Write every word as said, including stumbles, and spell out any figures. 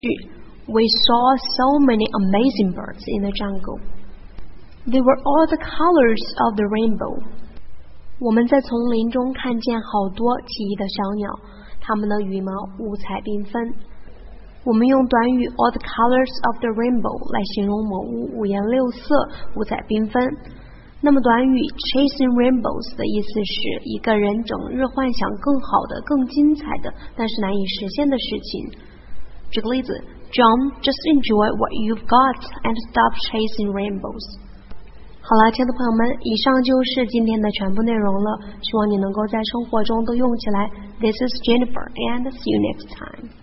We saw so many amazing birds in the jungle. They were all the colors of the rainbow. 我们在丛林中看见好多奇异的小鸟，它们的羽毛五彩缤纷。我们用短语 all the colors of the rainbow 来形容某物五颜六色、五彩缤纷。那么短语 chasing rainbows 的意思是一个人整日幻想更好的、更精彩的，但是难以实现的事情。举个例子 John, just enjoy what you've got and stop chasing rainbows. 好了，亲爱的朋友们，以上就是今天的全部内容了，希望你能够在生活中都用起来。This is Jennifer and see you next time.